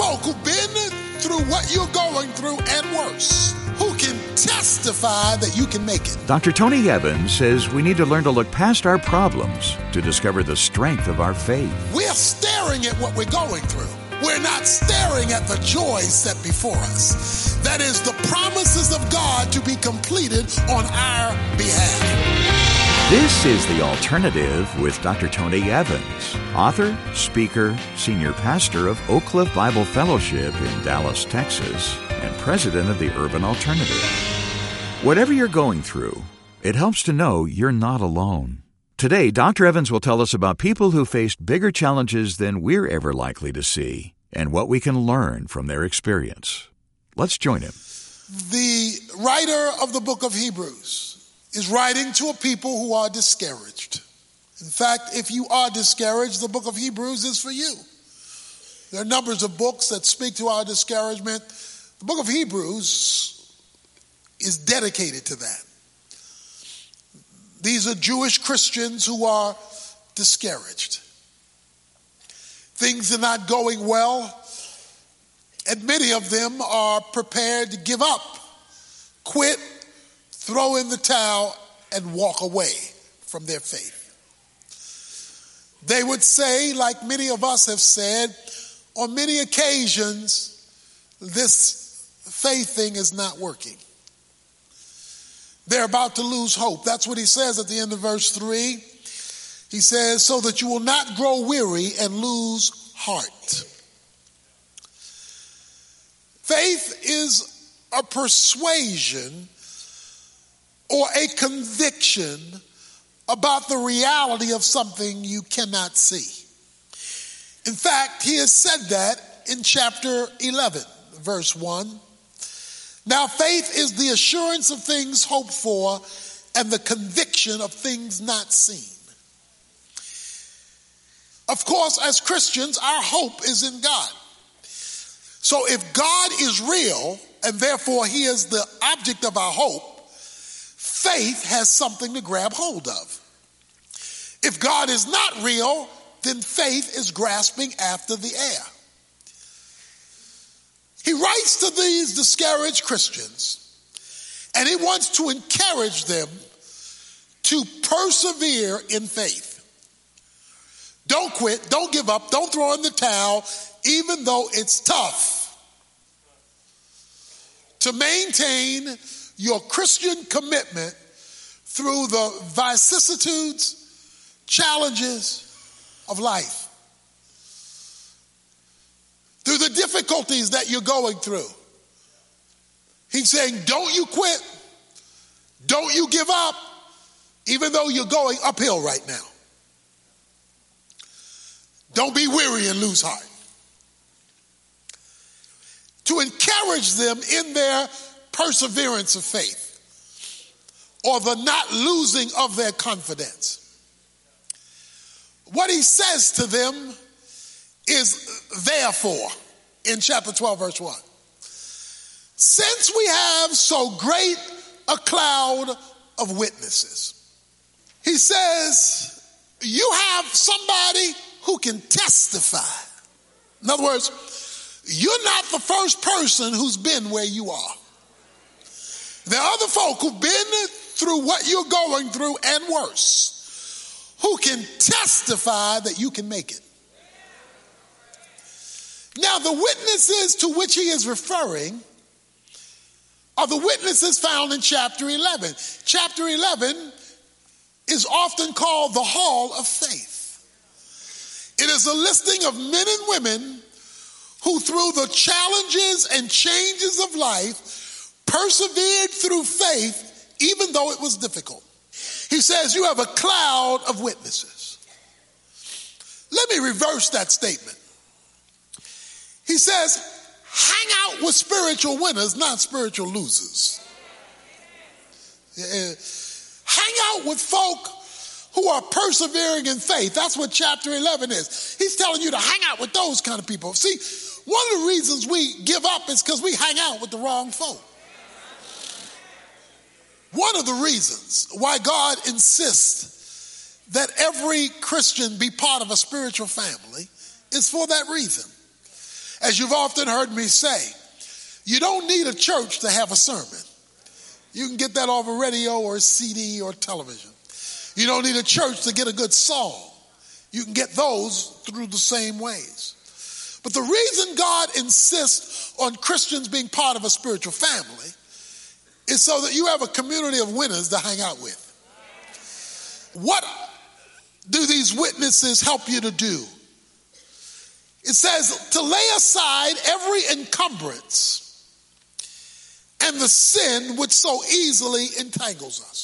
folk who've been through what you're going through and worse, who can testify that you can make it. Dr. Tony Evans says we need to learn to look past our problems to discover the strength of our faith. We're staring at what we're going through. We're not staring at the joy set before us. That is the promises of God to be completed on our behalf. This is The Alternative with Dr. Tony Evans, author, speaker, senior pastor of Oak Cliff Bible Fellowship in Dallas, Texas, and president of the Urban Alternative. Whatever you're going through, it helps to know you're not alone. Today, Dr. Evans will tell us about people who faced bigger challenges than we're ever likely to see and what we can learn from their experience. Let's join him. The writer of the book of Hebrews is writing to a people who are discouraged. In fact, if you are discouraged, the book of Hebrews is for you. There are numbers of books that speak to our discouragement. The book of Hebrews is dedicated to that. These are Jewish Christians who are discouraged. Things are not going well, and many of them are prepared to give up, quit, throw in the towel, and walk away from their faith. They would say, like many of us have said, on many occasions, this faith thing is not working. They're about to lose hope. That's what he says at the end of verse 3. He says, so that you will not grow weary and lose heart. Faith is a persuasion or a conviction about the reality of something you cannot see. In fact, he has said that in chapter 11, verse 1. Now, faith is the assurance of things hoped for and the conviction of things not seen. Of course, as Christians, our hope is in God. So if God is real, and therefore he is the object of our hope, faith has something to grab hold of. If God is not real, then faith is grasping after the air. He writes to these discouraged Christians, and he wants to encourage them to persevere in faith. Don't quit, don't give up, don't throw in the towel, even though it's tough. To maintain your Christian commitment through the vicissitudes, challenges of life. Through the difficulties that you're going through. He's saying, don't you quit. Don't you give up, even though you're going uphill right now. Don't be weary and lose heart. To encourage them in their perseverance of faith, or the not losing of their confidence. What he says to them is therefore, in chapter 12, verse 1. Since we have so great a cloud of witnesses, he says, you have somebody who can testify. In other words, you're not the first person who's been where you are. There are other folk who've been through what you're going through and worse, who can testify that you can make it. Now, the witnesses to which he is referring are the witnesses found in chapter 11. Chapter 11 is often called the Hall of Faith. It is a listing of men and women who, through the challenges and changes of life, persevered through faith, even though it was difficult. He says, you have a cloud of witnesses. Let me reverse that statement. He says, hang out with spiritual winners, not spiritual losers. Hang out with folk who are persevering in faith. That's what chapter 11 is. He's telling you to hang out with those kind of people. See, one of the reasons we give up is because we hang out with the wrong folk. One of the reasons why God insists that every Christian be part of a spiritual family is for that reason. As you've often heard me say, you don't need a church to have a sermon. You can get that off a radio or a CD or television. You don't need a church to get a good song. You can get those through the same ways. But the reason God insists on Christians being part of a spiritual family is so that you have a community of winners to hang out with. What do these witnesses help you to do? It says to lay aside every encumbrance and the sin which so easily entangles us.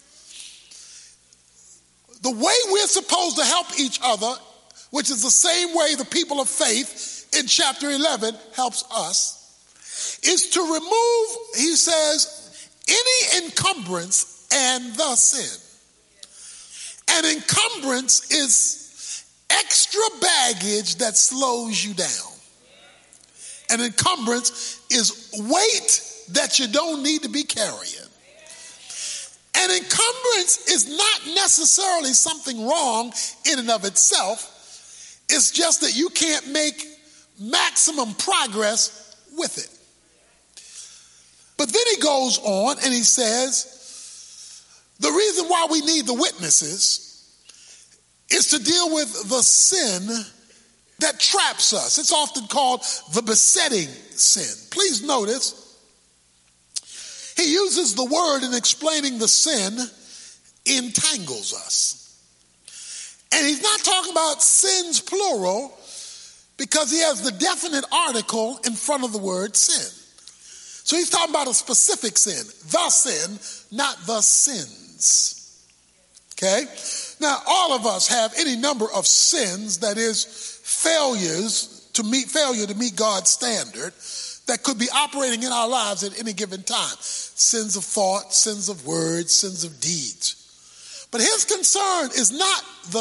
The way we're supposed to help each other, which is the same way the people of faith in chapter 11 helps us, is to remove, he says, any encumbrance and the sin. An encumbrance is extra baggage that slows you down. An encumbrance is weight that you don't need to be carrying. An encumbrance is not necessarily something wrong in and of itself. It's just that you can't make maximum progress with it. But then he goes on and he says, the reason why we need the witnesses is to deal with the sin that traps us. It's often called the besetting sin. Please notice, he uses the word in explaining the sin, entangles us. And he's not talking about sins plural because he has the definite article in front of the word sin. So he's talking about a specific sin, the sin, not the sins. Okay? Now, all of us have any number of sins, that is, failure to meet God's standard, that could be operating in our lives at any given time. Sins of thought, sins of words, sins of deeds. But his concern is not the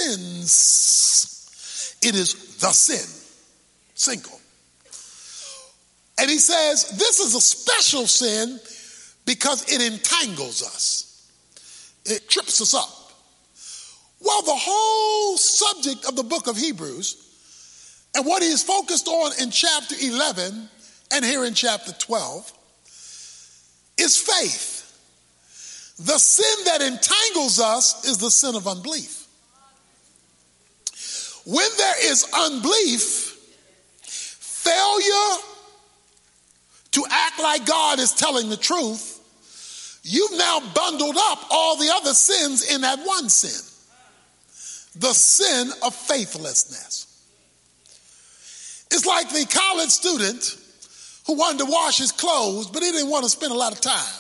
sins. It is the sin. Single. And he says this is a special sin because it entangles us. It trips us up. Well, the whole subject of the book of Hebrews and what he is focused on in chapter 11 and here in chapter 12 is faith. The sin that entangles us is the sin of unbelief. When there is unbelief, failure to act like God is telling the truth, you've now bundled up all the other sins in that one sin. The sin of faithlessness. It's like the college student who wanted to wash his clothes, but he didn't want to spend a lot of time.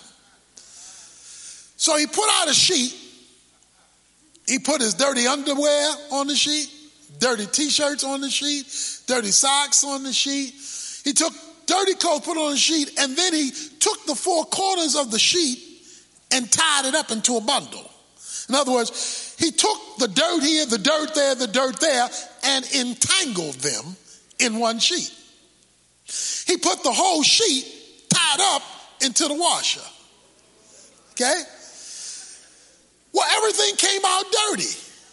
So he put out a sheet. He put his dirty underwear on the sheet, dirty t-shirts on the sheet, dirty socks on the sheet. He took dirty clothes, put it on the sheet, and then he took the four corners of the sheet and tied it up into a bundle. In other words, he took the dirt here, the dirt there, the dirt there, and entangled them in one sheet. He put the whole sheet tied up into the washer. Okay? Well, everything came out dirty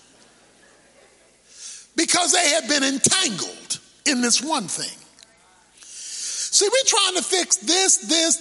because they had been entangled in this one thing. See, we're trying to fix this, beep,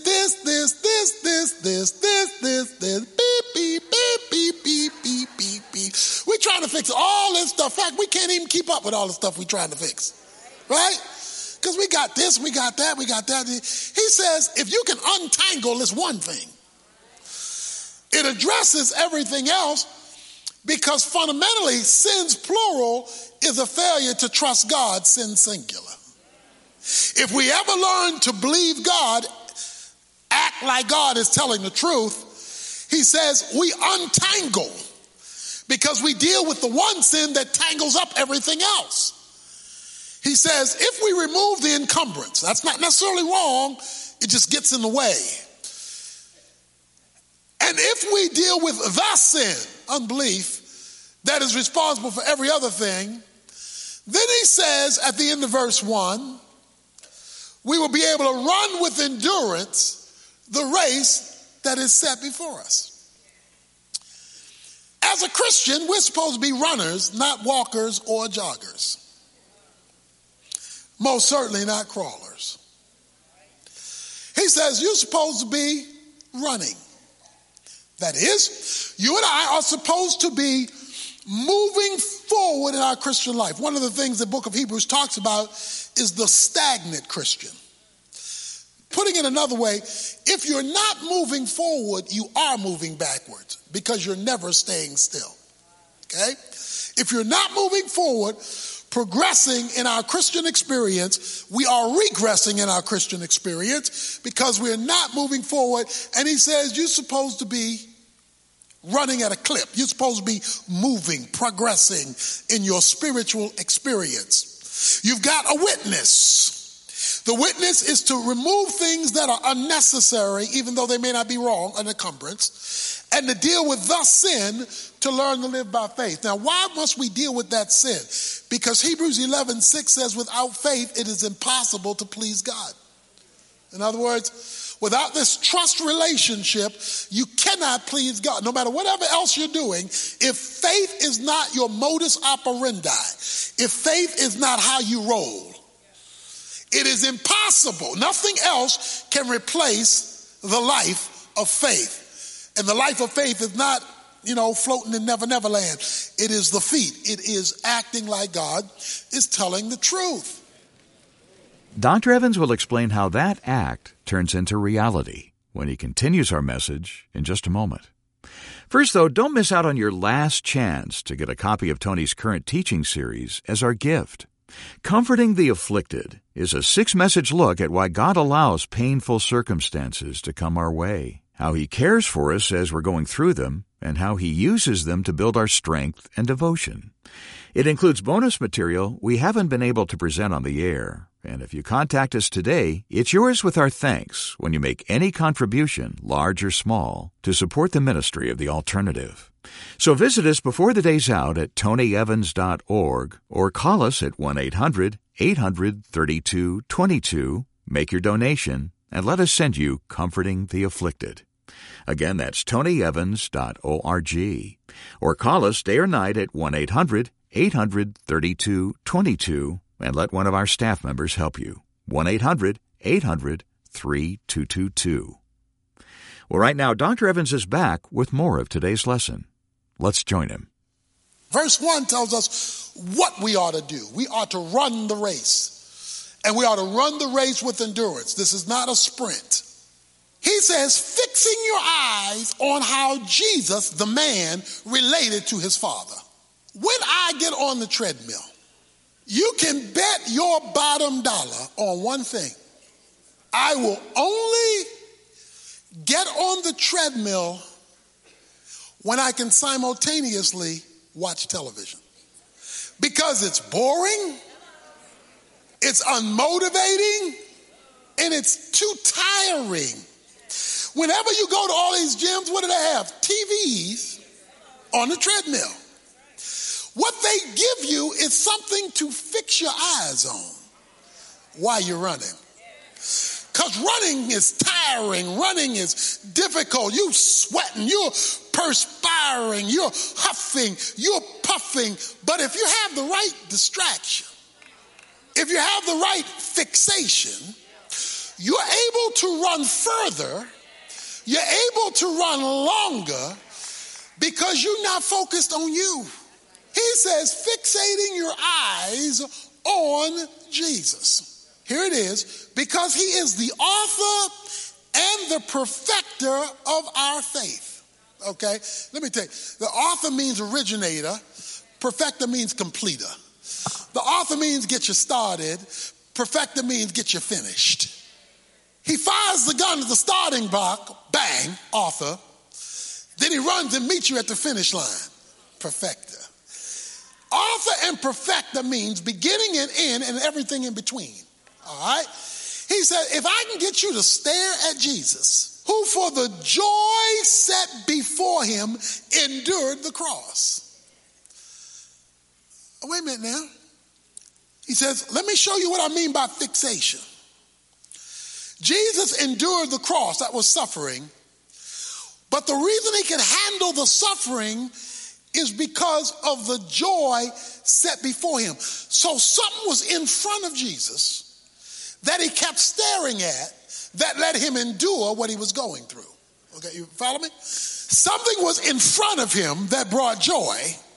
beep, beep, beep, beep, beep, beep. We're trying to fix all this stuff. In fact, we can't even keep up with all the stuff we're trying to fix. Right? Because we got this, we got that, we got that. He says, if you can untangle this one thing, it addresses everything else, because fundamentally, sins plural is a failure to trust God, sin singular. If we ever learn to believe God, act like God is telling the truth, he says we untangle because we deal with the one sin that tangles up everything else. He says if we remove the encumbrance, that's not necessarily wrong, it just gets in the way. And if we deal with the sin, unbelief, that is responsible for every other thing, then he says at the end of verse 1, we will be able to run with endurance the race that is set before us. As a Christian, we're supposed to be runners, not walkers or joggers. Most certainly not crawlers. He says you're supposed to be running. That is, you and I are supposed to be moving forward in our Christian life. One of the things the book of Hebrews talks about is the stagnant Christian. Putting it another way, if you're not moving forward, you are moving backwards because you're never staying still. Okay? If you're not moving forward, progressing in our Christian experience, we are regressing in our Christian experience because we're not moving forward. And he says you're supposed to be running at a clip. You're supposed to be moving, progressing in your spiritual experience. You've got a witness. The witness is to remove things that are unnecessary, even though they may not be wrong, an encumbrance, and to deal with the sin to learn to live by faith. Now, why must we deal with that sin? Because Hebrews 11:6 says, without faith, it is impossible to please God. In other words, without this trust relationship, you cannot please God. No matter whatever else you're doing, if faith is not your modus operandi, if faith is not how you roll, it is impossible. Nothing else can replace the life of faith. And the life of faith is not, floating in Never Never Land. It is the feet. It is acting like God is telling the truth. Dr. Evans will explain how that act turns into reality when he continues our message in just a moment. First, though, don't miss out on your last chance to get a copy of Tony's current teaching series as our gift. Comforting the Afflicted is a 6-message look at why God allows painful circumstances to come our way, how He cares for us as we're going through them, and how He uses them to build our strength and devotion. It includes bonus material we haven't been able to present on the air, and if you contact us today, it's yours with our thanks when you make any contribution, large or small, to support the ministry of The Alternative. So visit us before the day's out at tonyevans.org or call us at 1-800-800-3222, make your donation, and let us send you Comforting the Afflicted. Again, that's tonyevans.org. Or call us day or night at 1-800-800-3222 and let one of our staff members help you. 1-800-800-3222. Well, right now, Dr. Evans is back with more of today's lesson. Let's join him. Verse 1 tells us what we ought to do. We ought to run the race. And we ought to run the race with endurance. This is not a sprint. He says, fixing your eyes on how Jesus, the man, related to his Father. When I get on the treadmill, you can bet your bottom dollar on one thing. I will only get on the treadmill when I can simultaneously watch television. Because it's boring, it's unmotivating, and it's too tiring. Whenever you go to all these gyms, what do they have? TVs on the treadmill. What they give you is something to fix your eyes on while you're running. Because running is tiring. Running is difficult. You're sweating. You're perspiring. You're huffing. You're puffing. But if you have the right distraction, if you have the right fixation, you're able to run further. You're able to run longer because you're not focused on you. He says, fixating your eyes on Jesus. Here it is, because he is the author and the perfecter of our faith. Okay, let me tell you, the author means originator, perfecter means completer. The author means get you started, perfecter means get you finished. He fires the gun at the starting block, bang, author. Then he runs and meets you at the finish line, perfecter. Author and perfecter means beginning and end and everything in between. All right? He said, if I can get you to stare at Jesus, who for the joy set before him endured the cross. Oh, wait a minute now. He says, let me show you what I mean by fixation. Jesus endured the cross, that was suffering. But the reason he could handle the suffering is because of the joy set before him. So something was in front of Jesus that he kept staring at that let him endure what he was going through. Okay, you follow me? Something was in front of him that brought joy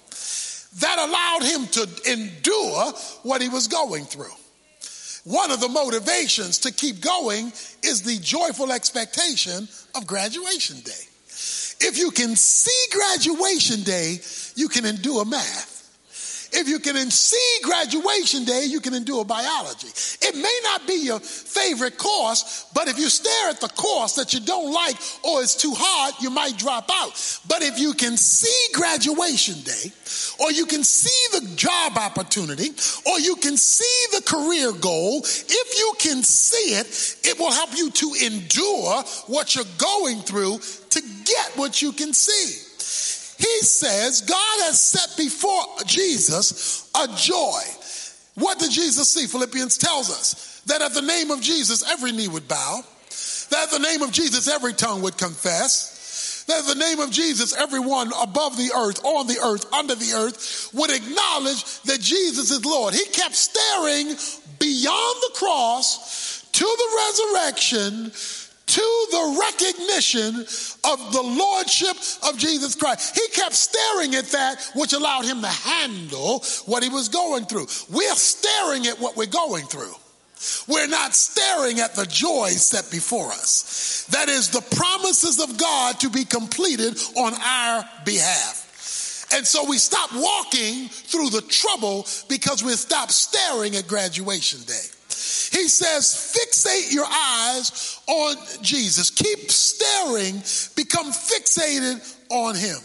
that allowed him to endure what he was going through. One of the motivations to keep going is the joyful expectation of graduation day. If you can see graduation day, you can endure math. If you can see graduation day, you can endure biology. It may not be your favorite course, but if you stare at the course that you don't like or it's too hard, you might drop out. But if you can see graduation day, or you can see the job opportunity, or you can see the career goal, if you can see it, it will help you to endure what you're going through to get what you can see. He says God has set before Jesus a joy. What did Jesus see? Philippians tells us that at the name of Jesus, every knee would bow. That at the name of Jesus, every tongue would confess. That at the name of Jesus, everyone above the earth, on the earth, under the earth, would acknowledge that Jesus is Lord. He kept staring beyond the cross to the resurrection, to the recognition of the lordship of Jesus Christ. He kept staring at that, which allowed him to handle what he was going through. We're staring at what we're going through. We're not staring at the joy set before us. That is the promises of God to be completed on our behalf. And so we stop walking through the trouble because we stop staring at graduation day. He says, fixate your eyes on Jesus. Keep staring, become fixated on him.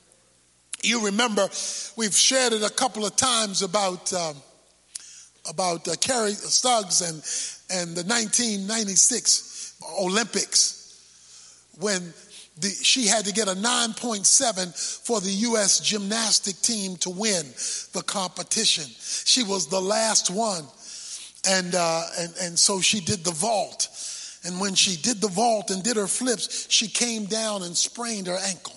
You remember, we've shared it a couple of times about Carrie Stuggs and the 1996 Olympics when she had to get a 9.7 for the U.S. gymnastic team to win the competition. She was the last one. And so she did the vault. And when she did the vault and did her flips, she came down and sprained her ankle.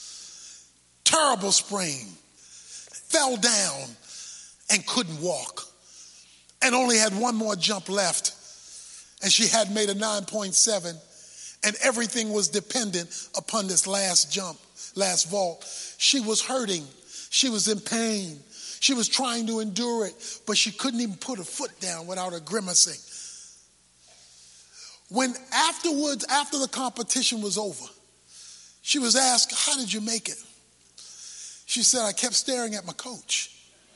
Terrible sprain. Fell down and couldn't walk. And only had one more jump left. And she had made a 9.7. And everything was dependent upon this last jump, last vault. She was hurting. She was in pain. She was trying to endure it, but she couldn't even put her foot down without her grimacing. When afterwards, after the competition was over, she was asked, how did you make it? She said, I kept staring at my coach.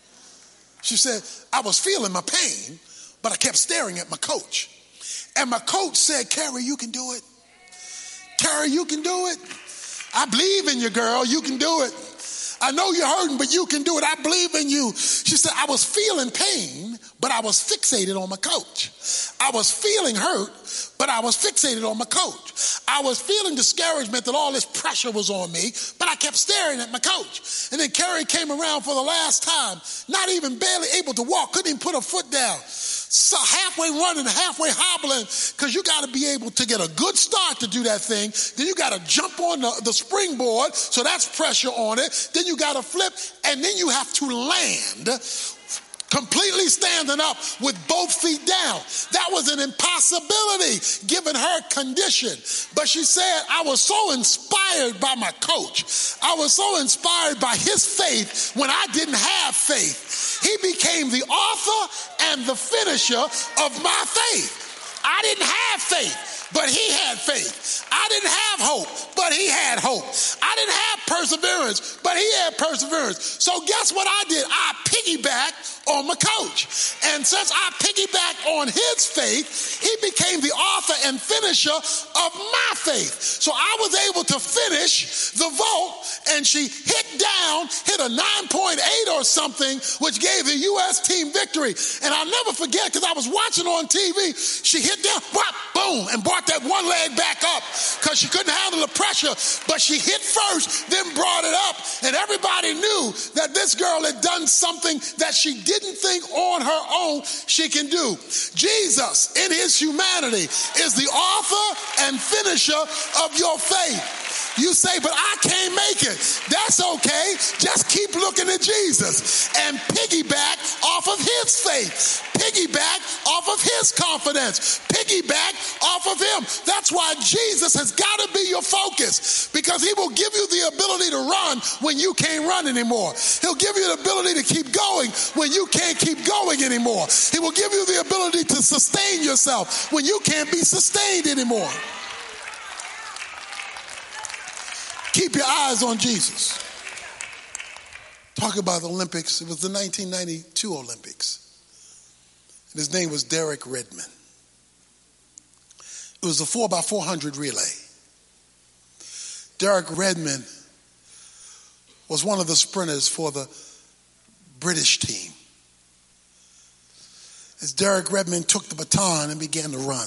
She said, I was feeling my pain, but I kept staring at my coach. And my coach said, Carrie, you can do it. Carrie, you can do it. I believe in you, girl. You can do it. I know you're hurting, but you can do it. I believe in you. She said, I was feeling pain, but I was fixated on my coach. I was feeling hurt, but I was fixated on my coach. I was feeling discouragement that all this pressure was on me, but I kept staring at my coach. And then Carrie came around for the last time, not even barely able to walk, couldn't even put her foot down. So halfway running, halfway hobbling, because you got to be able to get a good start to do that thing. Then you got to jump on the springboard, so that's pressure on it. Then you got to flip, and then you have to land completely standing up with both feet down. That was an impossibility given her condition. But she said, I was so inspired by my coach. I was so inspired by his faith when I didn't have faith. He became the author and the finisher of my faith. I didn't have faith, but he had faith. I didn't have hope, but he had hope. I didn't have perseverance, but he had perseverance. So guess what I did? I piggybacked on my coach. And since I piggybacked on his faith, he became the author and finisher of my faith. So I was able to finish the vault, and she hit a 9.8 or something, which gave the U.S. team victory. And I'll never forget, because I was watching on TV, she hit down, whop, boom, and brought that one leg back up because she couldn't handle the pressure. But she hit first, then brought it up. And everybody knew that this girl had done something that she didn't think on her own she can do. Jesus, in his humanity, is the author and finisher of your faith. You say, but I can't make it. That's okay. Just keep looking at Jesus and piggyback off of his faith. Piggyback off of his confidence. Piggyback off of him. That's why Jesus has got to be your focus, because he will give you the ability to run when you can't run anymore. He'll give you the ability to keep going when you can't keep going anymore. He will give you the ability to sustain yourself when you can't be sustained anymore. Keep your eyes on Jesus. Talk about the Olympics. It was the 1992 Olympics. And his name was Derek Redmond. It was a 4x400 relay. Derek Redmond was one of the sprinters for the British team. As Derek Redmond took the baton and began to run,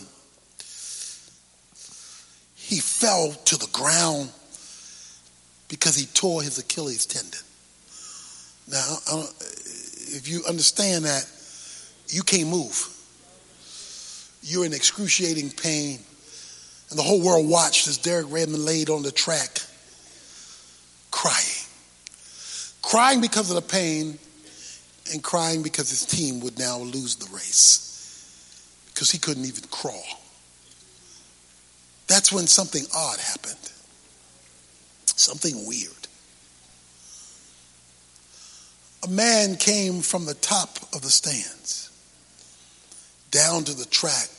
he fell to the ground because he tore his Achilles tendon. Now, if you understand that, you can't move. You're in excruciating pain. And the whole world watched as Derek Redmond laid on the track crying. Crying because of the pain and crying because his team would now lose the race because he couldn't even crawl. That's when something odd happened. Something weird. A man came from the top of the stands down to the track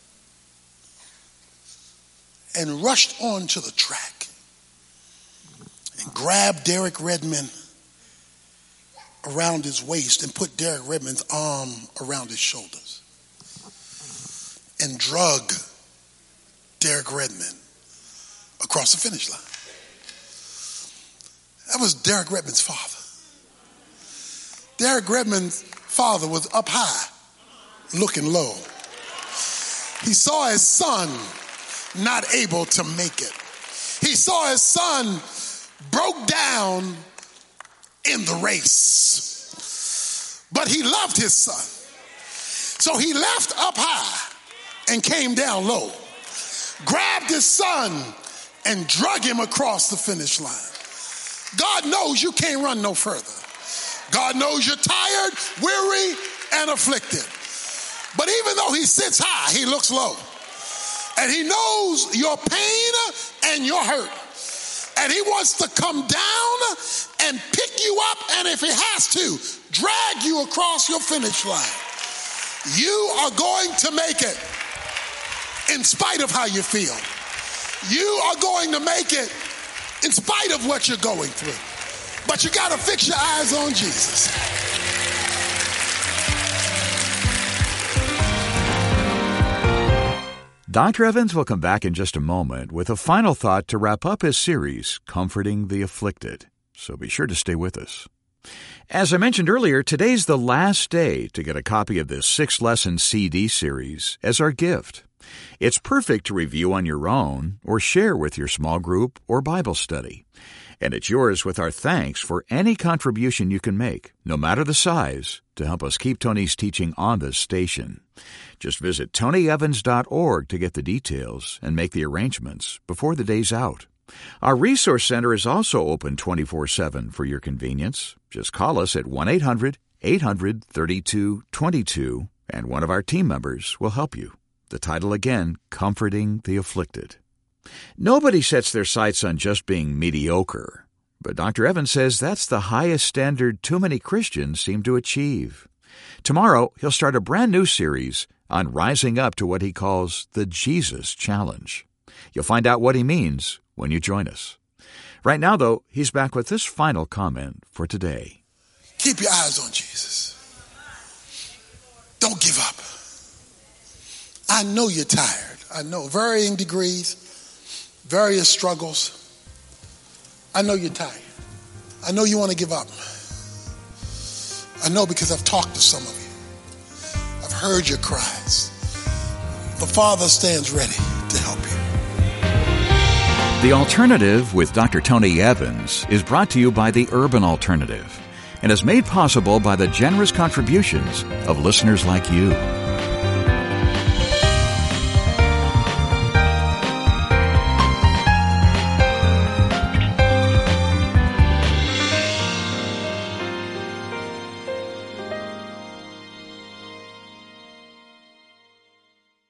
and rushed onto the track and grabbed Derek Redmond around his waist and put Derek Redmond's arm around his shoulders and drug Derek Redmond across the finish line. That was Derek Redmond's father. Derek Redmond's father was up high, looking low. He saw his son not able to make it. He saw his son broke down in the race. But he loved his son. So he left up high and came down low, grabbed his son and drug him across the finish line. God knows you can't run no further. God knows you're tired, weary, and afflicted. But even though he sits high, he looks low. And he knows your pain and your hurt. And he wants to come down and pick you up, and if he has to, drag you across your finish line. You are going to make it in spite of how you feel. You are going to make it in spite of what you're going through. But you got to fix your eyes on Jesus. Dr. Evans will come back in just a moment with a final thought to wrap up his series, Comforting the Afflicted. So be sure to stay with us. As I mentioned earlier, today's the last day to get a copy of this 6-lesson CD series as our gift. It's perfect to review on your own or share with your small group or Bible study. And it's yours with our thanks for any contribution you can make, no matter the size, to help us keep Tony's teaching on this station. Just visit tonyevans.org to get the details and make the arrangements before the day's out. Our Resource Center is also open 24/7 for your convenience. Just call us at 1-800-800-3222, and one of our team members will help you. The title again, Comforting the Afflicted. Nobody sets their sights on just being mediocre, but Dr. Evans says that's the highest standard too many Christians seem to achieve. Tomorrow, he'll start a brand new series on rising up to what he calls the Jesus Challenge. You'll find out what he means when you join us. Right now, though, he's back with this final comment for today. Keep your eyes on Jesus. Don't give up. I know you're tired. I know varying degrees, various struggles. I know you're tired. I know you want to give up. I know because I've talked to some of you. I've heard your cries. The Father stands ready to help you. The Alternative with Dr. Tony Evans is brought to you by the Urban Alternative and is made possible by the generous contributions of listeners like you.